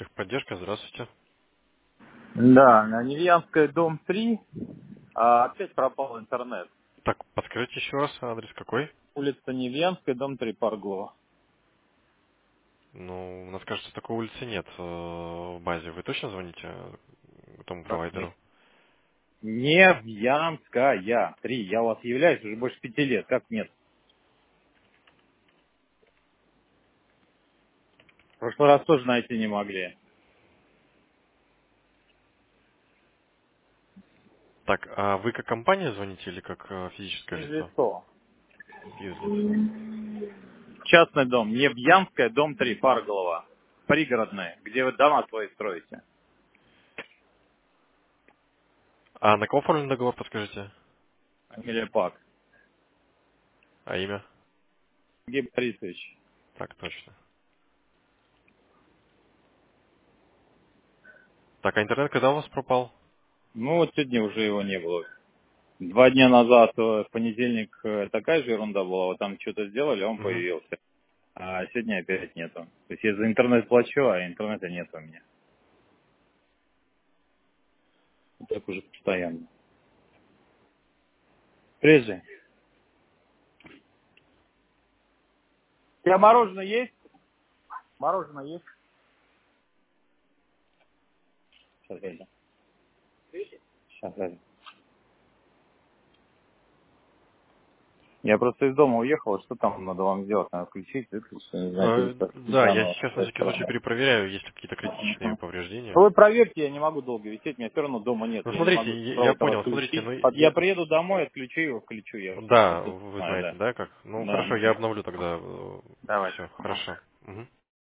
Техподдержка, здравствуйте. Да, на Невьянская, дом 3, опять пропал интернет. Так, подскажите еще раз адрес какой? Улица Невьянская, дом 3, Парглова. Ну, у нас, кажется, такой улицы нет в базе. Вы точно звоните этому Как нет? провайдеру? Невьянская, 3. Я у вас являюсь уже больше 5 лет. Как нет? В прошлый раз тоже найти не могли. Так, а вы как компания звоните или как физическое лицо? Физлицо. Физлицо. Частный дом. Невьянская, дом 3, Парголова. Пригородный, где вы дома свои строите. А на кого оформлен договор, подскажите? Фамилия Пак. А имя? Сергей Борисович. Так, точно. Так, а интернет когда у вас пропал? Ну вот сегодня уже его не было. 2 дня назад, в понедельник, такая же ерунда была. Вот там что-то сделали, он Угу. появился. А сегодня опять нету. То есть я за интернет плачу, а интернета нет у меня. Вот так уже постоянно. Прежде. У тебя мороженое есть? Мороженое есть? Сейчас, дайте. Сейчас, дайте. Я просто из дома уехал, что там надо вам сделать? Надо включить, выключить, не знаю, переставить Да, я заново. сейчас на всякий случай перепроверяю, есть ли какие-то критичные Мгм. повреждения. Вы проверьте, я не могу долго висеть, меня все равно дома нет, Ну, я не смотрите, могу я провод понял, смотрите, отключить. ну, Я приеду домой, отключу его, включу, я просто да, тут вы знаю, знаете, да. да, как? Ну, Да. хорошо, я обновлю тогда. Давайте. Все, Ага. хорошо. Мгм.